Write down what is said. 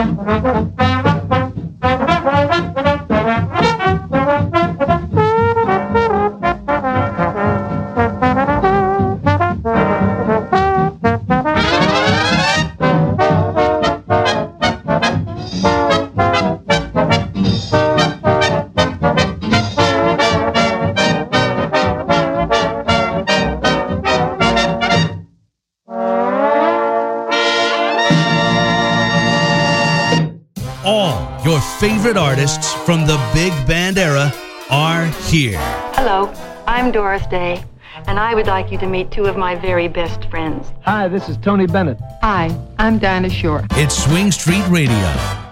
All your favorite artists from the big band era are here. Hello, I'm Doris Day, and I would like you to meet two of my very best friends. Hi, this is Tony Bennett. Hi, I'm Dinah Shore. It's Swing Street Radio.